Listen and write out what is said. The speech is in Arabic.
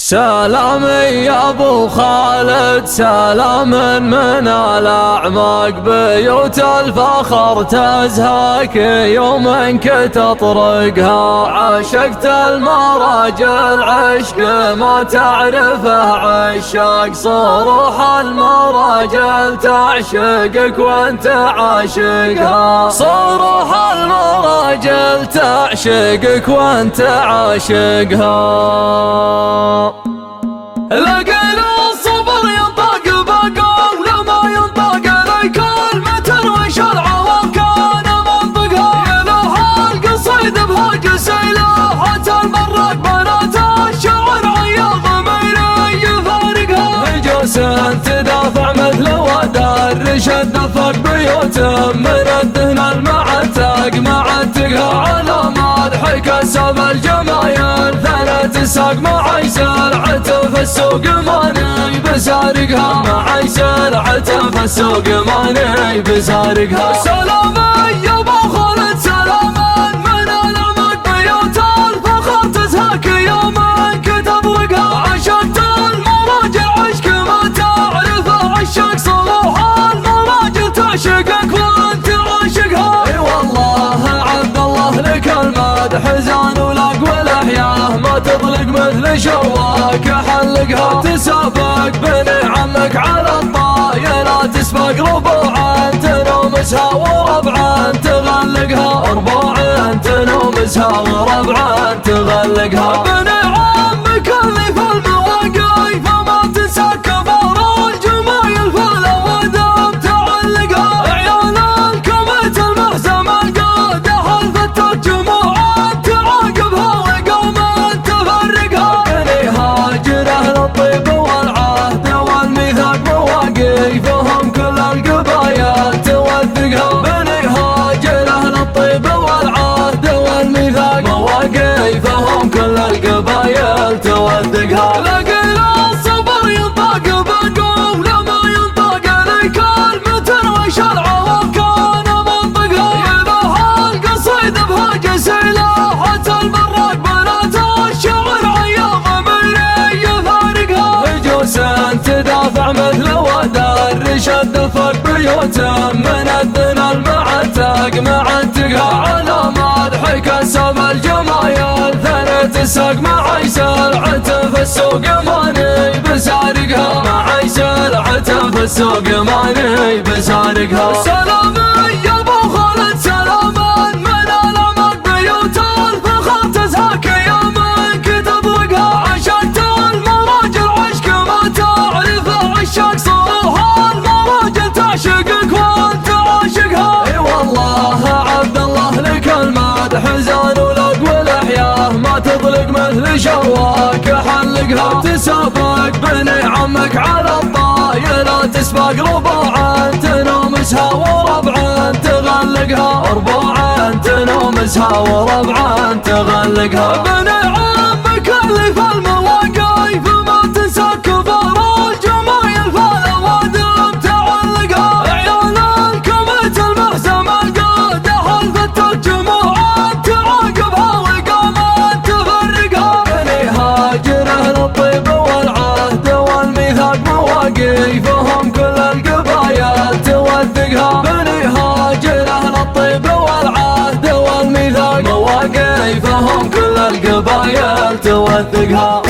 سلامي يا ابو خالد سلام من الاعماق، بيوت الفخر تزهاك يوم انك تطرقها. عشقت المراجل عشق ما تعرفه عشاق، صروح المراجل تعشقك وانت عاشقها. صروح المراجل تعشقك وانت عاشقها. لقينا الصبر ينطق بقول لما ينطق لي كلمة وش العوام كان منطقها. يلها القصيد بهاج سيلاحة المراق بنات الشعر عياض ميري يفارقها. هجوس تدافع مثل ودى الرشد دفق بيوت من الدهن المعتق معتقها. على مضحك السب الجمايل ثلاث ساق معي سلعته في السوق ماني بسارقها. معي سلعته في السوق ماني بسارقها. سلامي يا ابو خالد سلاما من الاعماق، بيوت الفخر تزهاك يوم انك تطرقها. عشقت المراجل عشق ما تعرفه عشاق، صروح المراجل تعشقك وانت عاشقها. اي والله عبد الله لك المدح زان ولاق والاحياه، ما تطلق مثل شواك حلقها. تسابق بني عمك على الطايلة، تسبق ربوعا تنومسها وربعا تغلقها. ربوعا تنومسها وربعا تغلقها. بني عمك اللي في المواقف ما تنسى كبار الجمايل في الاودام تعلقها. عيال الكوميت المحزم القاده حلفت الجموع تعاقبها وقامت تفرقها. بني هاجره للطيب والعهد والميثاق مواقفهم كل القبايل توثقها. بني هاجره للطيب والعهد والميثاق مواقفهم كل القبايل توثقها. لقينا الصبر ينطق بقول لما ينطق لي كلمة وش العوام كان منطقها. يلها القصيد بهاج سلاحة المراق بنات الشعر عياض ميري يفارقها. هجوس تدافع مثل ودى الرشد دفق بيوت من الدهن المعتق معتقها. على مضحك السب الجمايل ثلاث ساق معي سلعته في السوق ماني بسارقها. معي سلعته في السوق ماني بسارقها. سلامي يا ابو خالد سلاما من الاعماق، بيوت الفخر تزهاك يوم انك تطرقها. عشقت المراجل عشق ما تعرفه عشاق، صروح المراجل تعشقك وانت عاشقها. اي والله عبد الله لك المدح زان ولاق والاحياه، ما تطلق مثل شواك حلقها. تسابق بني عمك على الطايلة، تسبق ربوعا تنومسها وربعا تغلقها. ربوعا تنومسها وربعا تغلقها. بني عمك اللي في المواقف ما تنسى كبار الجمايل في الاودام تعلقها. عيال الكوميت المحزم القاده حلفت الجموع تعاقبها وقامت تفرقها. بني هاجره للطيب والعهد والميثاق مواقفهم كل القبايل توثقها. بني هاجره للطيب والعهد والميثاق مواقفهم كل القبايل توثقها.